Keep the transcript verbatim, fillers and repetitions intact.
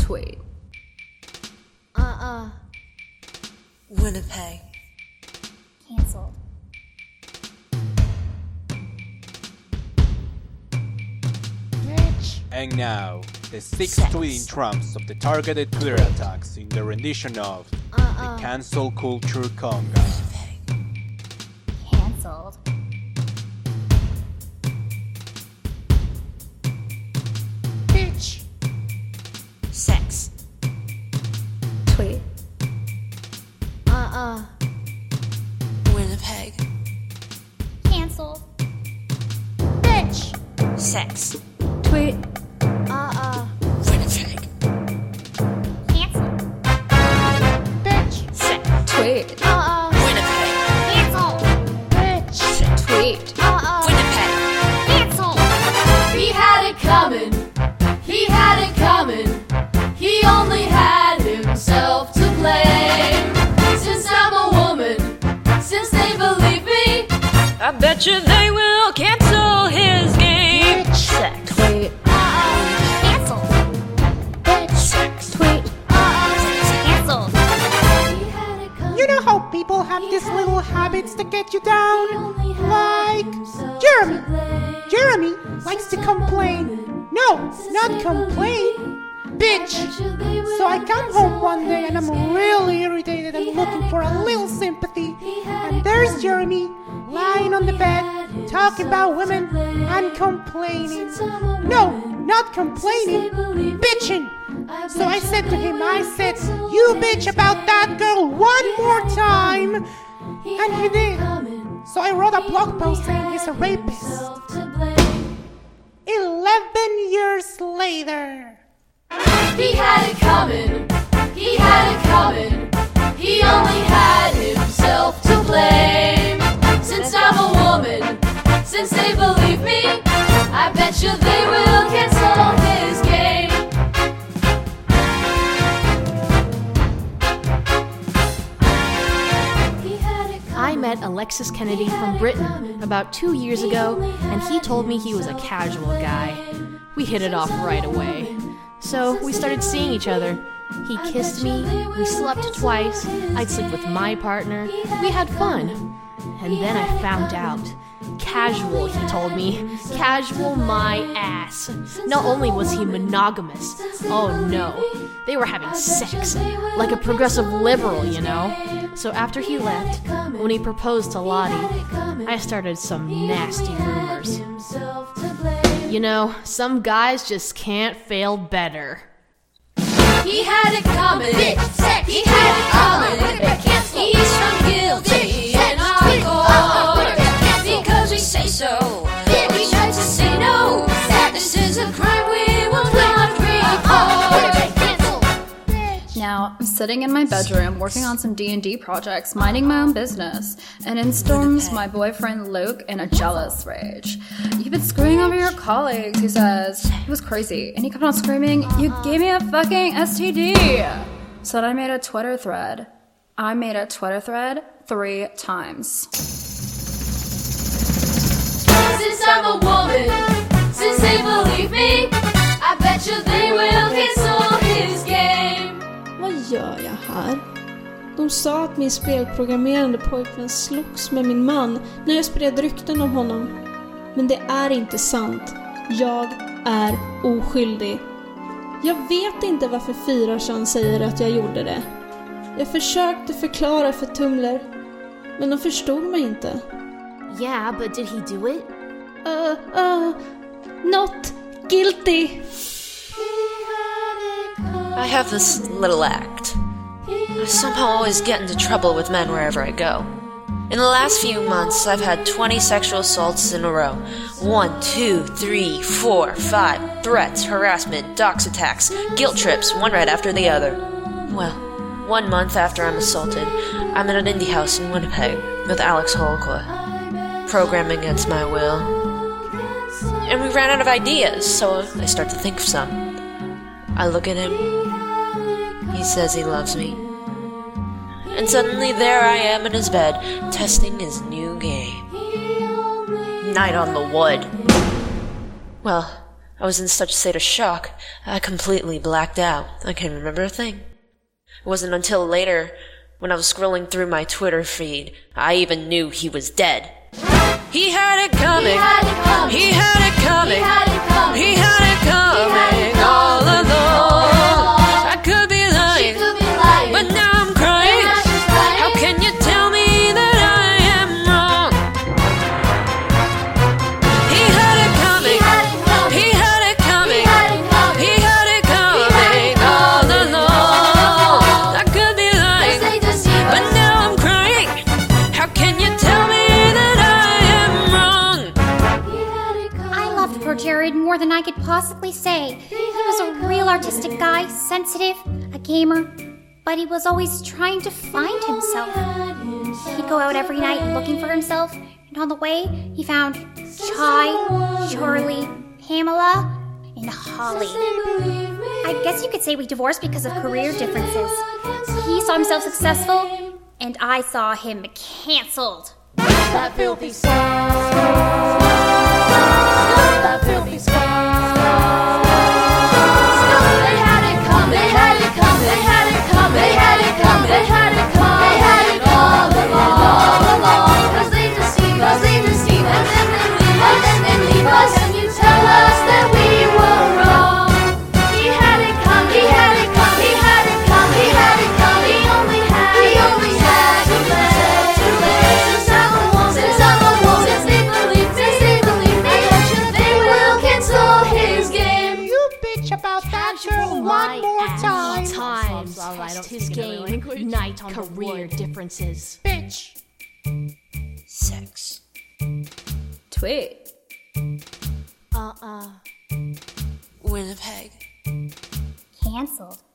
Tweet. Uh-uh. Winnipeg. Cancelled. And now, the six Sex. twin trumps of the targeted Twitter attacks in the rendition of Uh-uh. the Cancel Culture Conga. Cancelled. Bitch. Sex. Tweet. Uh-uh. Winnipeg. Cancelled. Bitch. Sex. Tweet. Uh-uh. Winnipeg. Cancelled. Bitch. Sex. Tweet. Uh-uh. Winnipeg. Cancelled. Bitch. Sex. Tweet. Uh-uh. Winnipeg. Cancelled. He had it coming, he had it coming, he only had himself to blame. Since I'm a woman, since they believe me, I bet you they will cancel his game. Sex. Tweet. Uh-uh. Cancelled. Bitch. Sex. Tweet. Uh-uh. Cancelled. he had it coming. You know how people have these little habits that get you down? Like Jeremy. Jeremy likes to complain. No, not complain. Bitch. So I come home one day and I'm really irritated and looking for a little sympathy. And there's Jeremy lying on the bed, talking about women and complaining. No, not complaining, bitching. So I said to him, I said, you bitch about that girl one more time. And he did. So I wrote a blog post saying he's a rapist. Eleven years later. He had it coming, he had it coming, he only had himself to blame. Since I'm a woman, since they believe me, I bet you they will cancel his game. He had it I coming, met Alexis Kennedy from Britain about two years ago, and he told me he was a casual guy. We hit it off right away. So we started seeing each other. He kissed me, we slept twice, I'd sleep with my partner, we had fun. And then I found out. Casual, he told me. Casual my ass. Not only was he monogamous, oh no, they were having sex. Like a progressive liberal, you know? So after he left, when he proposed to Lottie, I started some nasty rumors. You know, some guys just can't fail better. he had it coming, he had it coming, he's from guilty and hardcore. Because we say so, we try to say no, this is a crime we will not report. Now, I'm sitting in my bedroom working on some D and D projects, minding my own business, and in storms my boyfriend Luke in a jealous rage. You've been screwing over your colleagues, he says. He was crazy, and he kept on screaming, you gave me a fucking S T D! So then I made a Twitter thread. I made a Twitter thread three times. Since I'm a woman, since they believe me, I bet you they will cancel his game. Vad gör jag här? De sa att min spelprogrammerande pojkvän slogs med min man när jag spred rykten om honom. Men det är inte sant. Jag är oskyldig. Jag vet inte varför Fyrarsan säger att jag gjorde det. Jag försökte förklara för Tumblr, men de förstod mig inte. Yeah, but did he do it? Uh, uh, not guilty. I have this little act. I somehow always get into trouble with men wherever I go. In the last few months, I've had twenty sexual assaults in a row. One, two, three, four, five. Threats, harassment, dox attacks, guilt trips, one right after the other. Well, one month after I'm assaulted, I'm in an indie house in Winnipeg with Alex Holkwa, programming against my will. And we ran out of ideas, so I start to think of some. I look at him. He says he loves me. And suddenly there I am in his bed, testing his new game. Night on the Wood. Well, I was in such a state of shock, I completely blacked out. I couldn't remember a thing. It wasn't until later, when I was scrolling through my Twitter feed, I even knew he was dead. He had it coming. He had it coming. He had it coming. He had it coming. He had it coming all along. I could be lying, but now I'm crying. How can you tell me that I am wrong? He had it coming. He had it coming. He had it coming all along. I could be lying, but now I'm crying. How can you tell me that I am wrong? I loved poor Jared more than I could possibly say. He was a real artistic guy, sensitive, a gamer, but he was always trying to find himself. He'd go out every night looking for himself, and on the way, he found Chai, Charlie, Pamela, and Holly. I guess you could say we divorced because of career differences. He saw himself successful, and I saw him canceled. That filthy scum. That filthy scum. They had it coming. They had it coming. They had it coming. They had it coming. They had it coming. They had it all along, all along. 'Cause they deceive us. They deceive us. And then they leave us. And then leave us. And you tell us that we were wrong. He had it coming. He had it coming. He had it coming. He had it coming. He only had. He only had to let. To let. Since I'm the one. Since I'm the one. Since they believe. Since they believe. They they will cancel his game. You bitch about that girl one more time. Times. Test his game. Night career differences. Bitch. Sex. Tweet. Uh-uh. Winnipeg. Canceled.